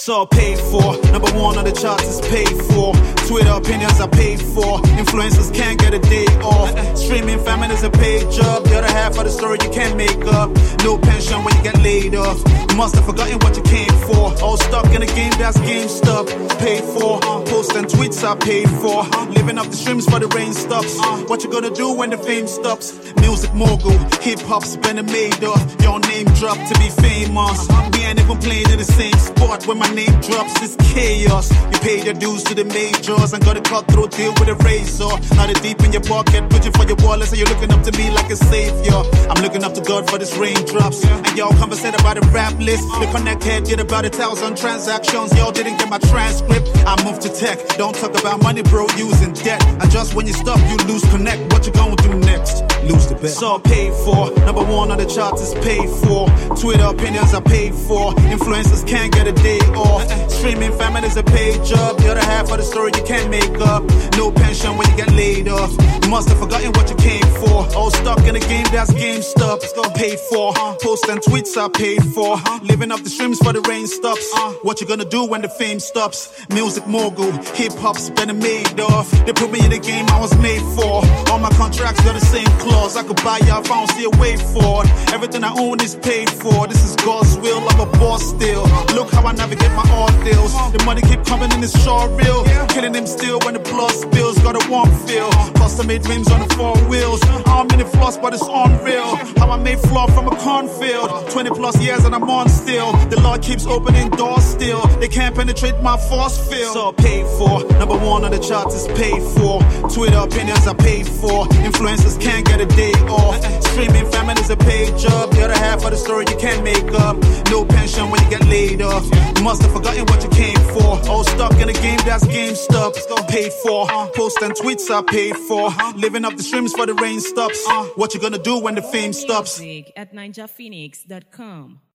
So paid for. Number one on the charts is paid for. Twitter opinions are paid for. Influencers can't get a day off. Streaming famine is a paid job. The other half of the story you can't make up. No pension when you get laid off. You must have forgotten what you came for. All stuck in a game that's GameStop. Paid for. Posts and tweets are paid for. Living up the streams for the rain stops. What you gonna do when the fame stops? Music mogul, hip hop's been made off. Your name dropped to be famous. We ain't even playing in the same sport. When my name drops, it's chaos. You paid your dues to the majors and got a cutthroat deal with a razor. Now the deep in your pocket, putting for your wallet, so you're looking up to me like a savior. I'm looking up to God for this raindrops. And y'all conversate about the rap list. The connect head did about 1,000 transactions. Y'all didn't get my transcript. I moved to tech. Don't talk about money, bro, using debt. And just when you stop, you lose connect. What you gonna do next? Lose the bet. So paid for. Number one on the charts is paid for. Twitter opinions are paid for. Influencers can't get a day off. Streaming famine is a paid job. The other half of the story you can't make up. No pension when you get laid off. You must have forgotten what you came for. All stuck in a game that's GameStop. Paid for. Posts and tweets are paid for. Living up the streams for the rain stops. What you gonna do when the fame stops? Music mogul, hip hop's been made off. They put me in the game I was made for. All my contracts got the same clause. I could buy you if I don't see a way for it. Everything I own is paid for. This is God's will, I'm a boss still. Look how I navigate my art deals. The money keep coming in, it's sure real. Killing them still when the blood spills. Got a warm feel. Custom made rims on the 4 wheels. I'm in the floss, but it's unreal. How I made floor from a cornfield. 20 plus years and I'm on still. The Lord keeps opening doors still. They can't penetrate my force field. So paid for. Number one on the charts is paid for. Twitter opinions are paid for. Influencers can't get a day off. Streaming famine is a paid job. The other half of the story you can't make up. No pension when you get laid off. You must have forgotten what you came for. All stuck in a game that's GameStop. Paid for. Posts and tweets are paid for. Living up the streams for the rain stops. What you gonna do when the fame stops? At ninjaphoenix.com.